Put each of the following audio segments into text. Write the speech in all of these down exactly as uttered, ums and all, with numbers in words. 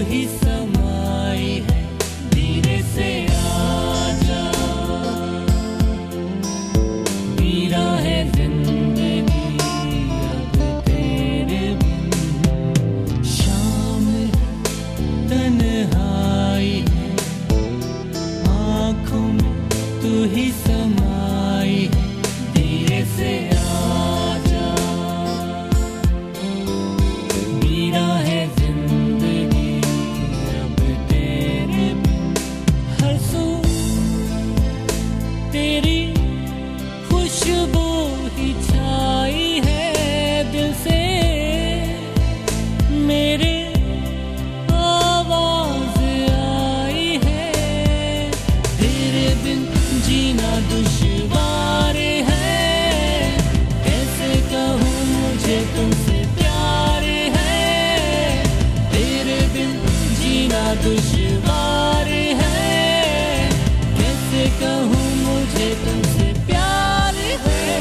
ही समाई है, धीरे से आजा। पीरा है जिंदगी अब तेरे बिन, शाम तन्हाई है, आँखों में तू ही समाई है, धीरे से आजा। पीरा है जिंदगी अब तेरे बिन, हर सू तेरी खुशबू ही छाई है दिल से, मेरे आवाज आई है। तेरे बिन जीना दुश्वार है, कैसे कहूँ मुझे तुमसे प्यार है। तेरे बिन जीना दुश्वार है, कैसे कहूँ मुझे तुमसे प्यार है।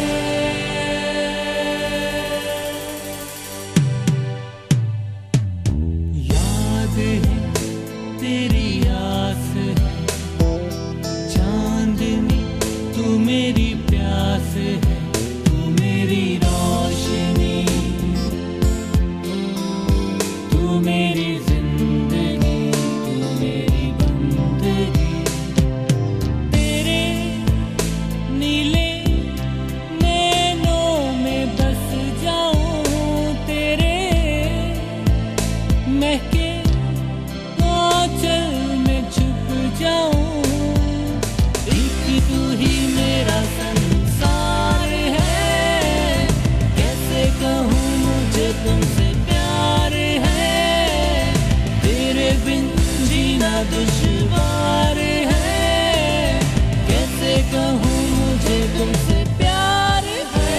याद है तेरी आस है, चांदनी तू मेरी प्यास है, तू मेरी रोशनी, तू मेरी जिंदगी, तू मेरी बंदगी। तेरे नीले नैनों में बस जाऊं, तेरे महके आंचल में छुप जाऊं। एक तू ही मेरा संसार है, कैसे कहूँ मुझे तुमसे प्यार है। तेरे बिन जीना दुश्वार है, कैसे कहूँ मुझे तुमसे प्यार है।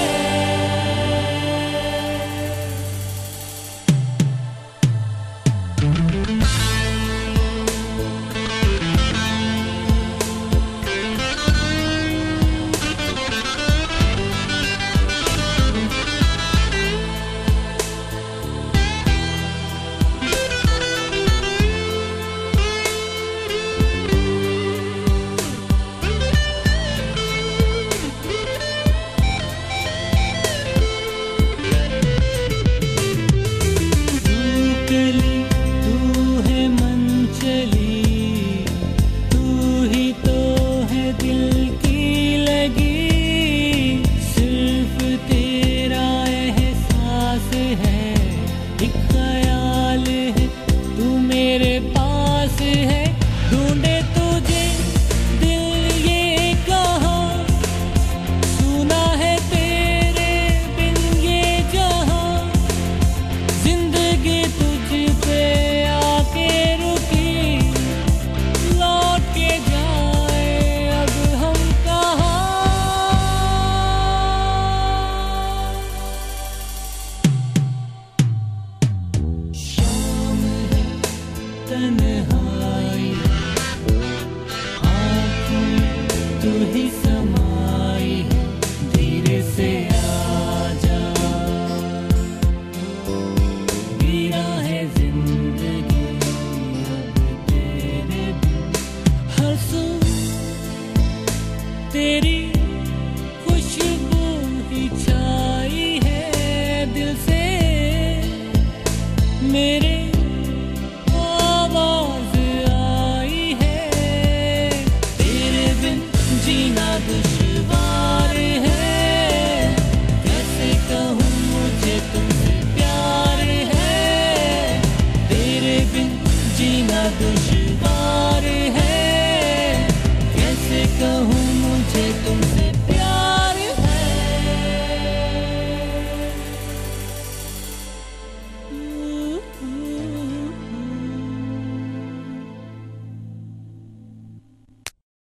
तन्हाई, आँखों में तू ही